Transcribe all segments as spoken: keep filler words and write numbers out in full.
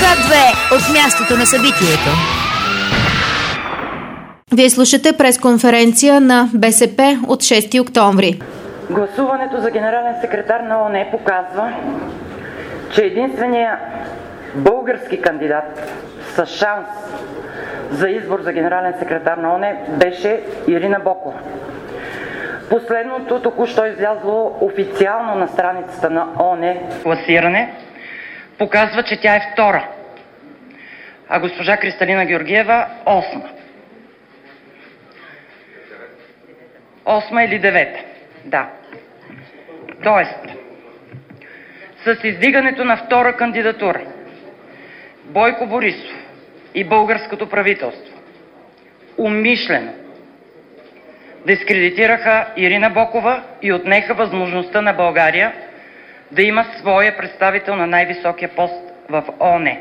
К две от мястото на събитието. Вие слушате пресконференция на БСП от шести октомври. Гласуването за генерален секретар на ООН показва, че единственият български кандидат с шанс за избор за генерален секретар на ООН беше Ирина Бокова. Последното току-що излязло официално на страницата на ООН класиране показва, че тя е втора, а госпожа Кристалина Георгиева осма. Осма или девета, да. Тоест, с издигането на втора кандидатура Бойко Борисов и българското правителство умишлено дискредитираха Ирина Бокова и отнеха възможността на България да има своя представител на най-високия пост в ООН.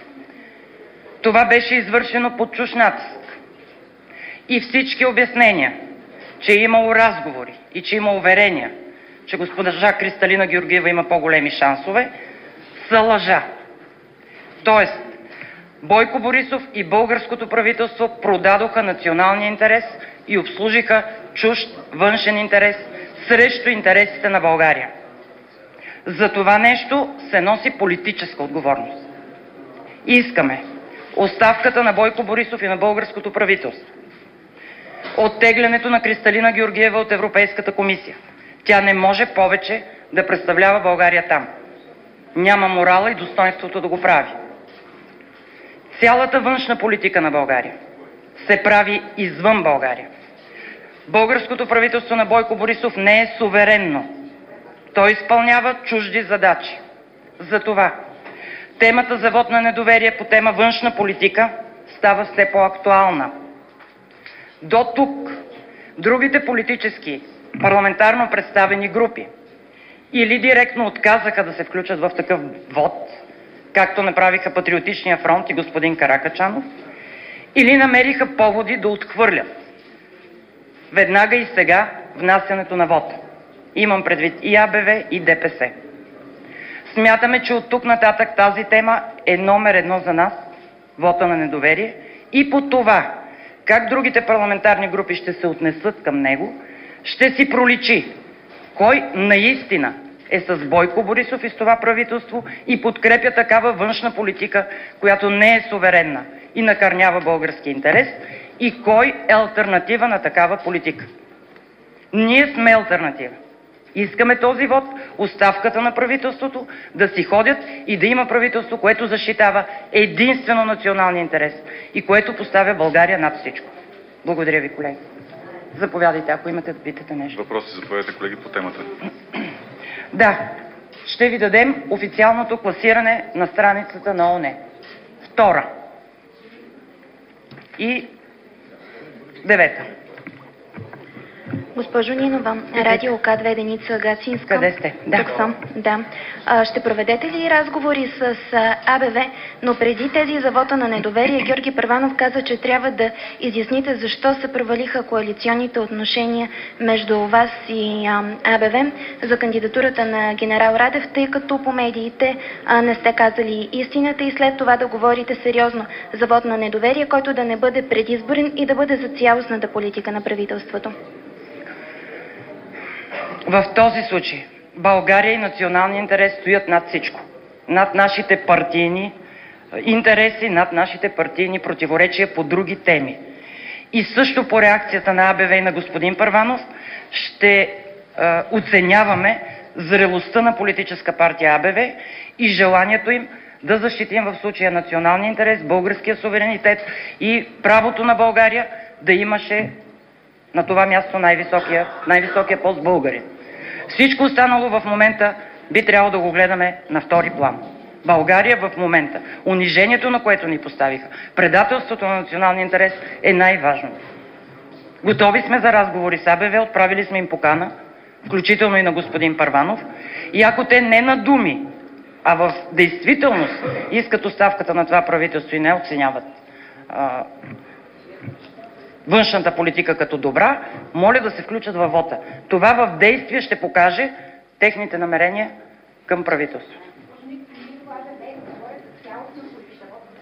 Това беше извършено под чужд натиск. И всички обяснения, че е имало разговори и че има уверения, че госпожа Кристалина Георгиева има по-големи шансове, са лъжа. Тоест, Бойко Борисов и българското правителство продадоха националния интерес и обслужиха чужд външен интерес срещу интересите на България. За това нещо се носи политическа отговорност. Искаме оставката на Бойко Борисов и на българското правителство, оттеглянето на Кристалина Георгиева от Европейската комисия. Тя не може повече да представлява България там. Няма морала и достоинството да го прави. Цялата външна политика на България се прави извън България. Българското правителство на Бойко Борисов не е суверенно. Той изпълнява чужди задачи. Затова темата за вот на недоверие по тема външна политика става все по-актуална. До тук другите политически парламентарно представени групи или директно отказаха да се включат в такъв вот, както направиха Патриотичния фронт и господин Каракачанов, или намериха поводи да отхвърлят веднага и сега внасянето на вота. Имам предвид и А Б В, и Д П С. Смятаме, че от тук нататък тази тема е номер едно за нас, вота на недоверие, и по това как другите парламентарни групи ще се отнесат към него, ще си проличи кой наистина е с Бойко Борисов и с това правителство и подкрепя такава външна политика, която не е суверенна и накърнява български интерес, и кой е алтернатива на такава политика. Ние сме алтернатива. Искаме този вод, оставката на правителството, да си ходят и да има правителство, което защитава единствено националния интерес и което поставя България над всичко. Благодаря ви, колеги. Заповядайте, ако имате да питате нещо. Въпроси, заповядайте, колеги, по темата. Да, ще ви дадем официалното класиране на страницата на ООН. Втора. И девета. Госпожо Нинова, радио К две Деница Гасинска. Къде сте? Да. Тук съм, да. А, ще проведете ли разговори с А Б В, но преди тези за вота на недоверие, Георги Първанов каза, че трябва да изясните защо се провалиха коалиционните отношения между вас и А Б В за кандидатурата на генерал Радев, тъй като по медиите а, не сте казали истината и след това да говорите сериозно за вод на недоверие, който да не бъде предизборен и да бъде за цялостната политика на правителството. В този случай България и националния интерес стоят над всичко. Над нашите партийни интереси, над нашите партийни противоречия по други теми. И също по реакцията на А Б В и на господин Първанов ще е, оценяваме зрелостта на политическа партия А Б В и желанието им да защитим в случая националния интерес, българския суверенитет и правото на България да имаше на това място най-високия, най-високия пост българин. Всичко останало в момента би трябвало да го гледаме на втори план. България в момента, унижението на което ни поставиха, предателството на националния интерес е най-важно. Готови сме за разговори с А Б В, отправили сме им покана, включително и на господин Първанов, и ако те не на думи, а в действителност искат оставката на това правителство и не оценяват а, външната политика като добра, моля да се включат във вота. Това в действие ще покаже техните намерения към правителството.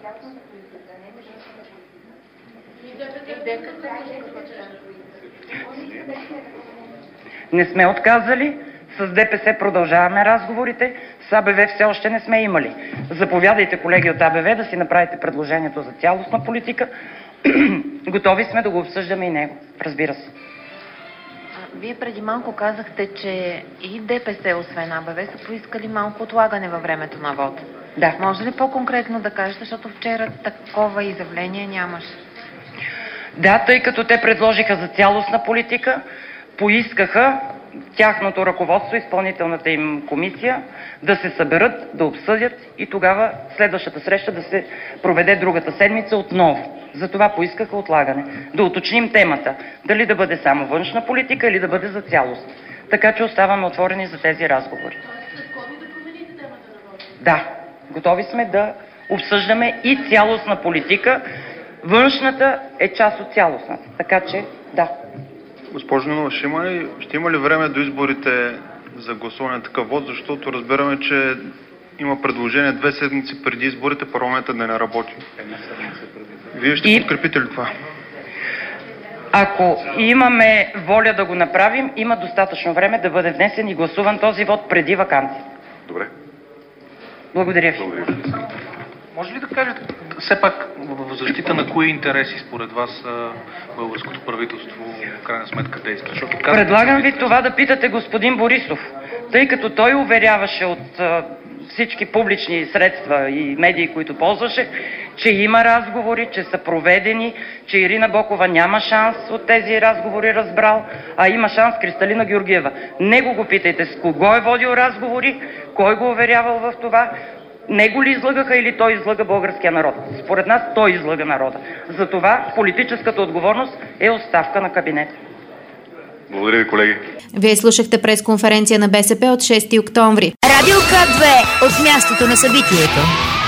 Не сме отказали. С ДПС продължаваме разговорите. С АБВ все още не сме имали. Заповядайте, колеги от АБВ, да си направите предложението за цялостна политика. Готови сме да го обсъждаме и него. Разбира се. Вие преди малко казахте, че и ДПС, освен АБВ, са поискали малко отлагане във времето на вода. Да. Може ли по-конкретно да кажете, защото вчера такова изявление нямаше? Да, тъй като те предложиха за цялостна политика, поискаха тяхното ръководство, изпълнителната им комисия, да се съберат, да обсъдят и тогава следващата среща да се проведе другата седмица отново. Затова поискаха отлагане. Да уточним темата. Дали да бъде само външна политика или да бъде за цялост. Така че оставаме отворени за тези разговори. Да, готови сме да обсъждаме и цялостна политика. Външната е част от цялостната. Така че, да. Госпожо Нинова, ще има ли, ще има ли време до изборите за гласуване на такъв вод, защото разбираме, че има предложение две седмици преди изборите парламента да не работи. Вие ще и... подкрепите ли това? Ако имаме воля да го направим, има достатъчно време да бъде внесен и гласуван този вод преди ваканция. Добре. Благодаря ви. Благодаря ви. Може ли да кажете, все пак в защита на кои интереси според вас българското правителство в крайна сметка действа? Защото Предлагам ви това да питате господин Борисов, тъй като той уверяваше от а, всички публични средства и медии, които ползваше, че има разговори, че са проведени, че Ирина Бокова няма шанс от тези разговори, разбрал, а има шанс Кристалина Георгиева. Него го питайте с кого е водил разговори, кой го уверявал в това. Него ли излъгаха или той излъга българския народ? Според нас той излъга народа. Затова политическата отговорност е оставка на кабинета. Благодаря ви, колеги. Вие слушахте пресконференция на БСП от шести октомври. Радио К две от мястото на събитието.